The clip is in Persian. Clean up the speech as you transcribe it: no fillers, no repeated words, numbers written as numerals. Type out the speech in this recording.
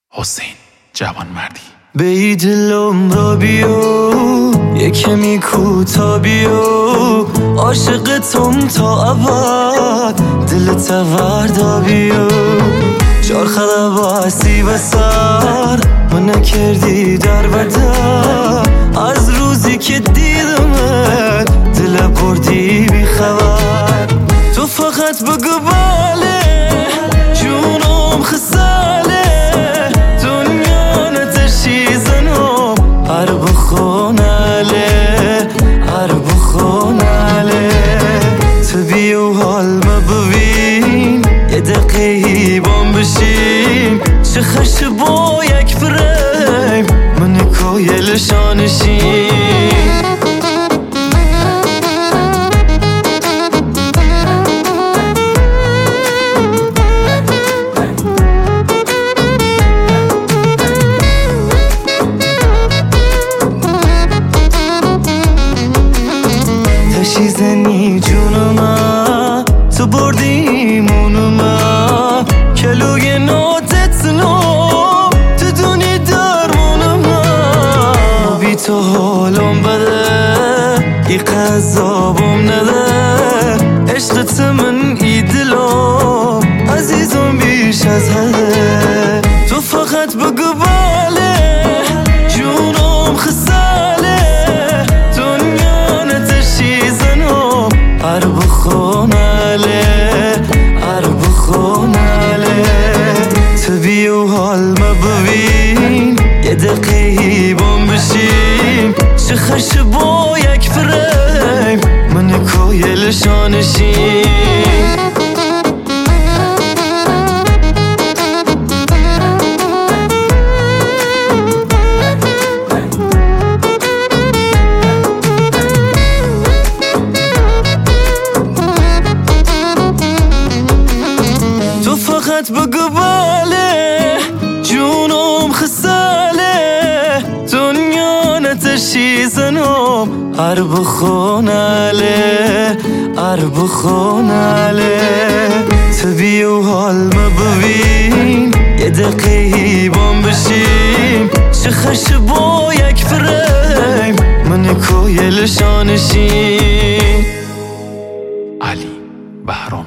حسین جوانمردی. به دلم را بیو یه کمی کوتا بیو، عاشقتم تا ابد دلت وردا بیو. چرخه باسی و سر من نکردی در بدر، از روزی که دیدمت دل بردی بی خبر. تو فقط بگو باله جونم خساله، دنیا نتشی زنم هر بخوناله هر بخوناله. تو بیو حال ما ببین یه دقیقی بام بشیم، چه خش با یک فریم من کویل شانشیم. تشیزنی جونما تو بردی مونما، کلوی ناتت نام تو دونی درمونما. بی تو حالم بده ای قذابم نده، عشقت من ای دلم عزیزم بیش از حده. تو فقط بگو باله جونم خساله، دنیا نتشی زنم هر بخوناله هر بخوناله. تو بیو حال ما ببین یه دقیقی بام بشیم، چه خش با یک فریم من کویل شانشیم. تو فقط بگو باله جونم خساله، دنیا نتشی زنم هر بخوناله هر بخوناله. تو بیو حال ما ببین یه دقیقی بام بشیم، چه خش با یک فریم من کویل شانشیم. علی بهرام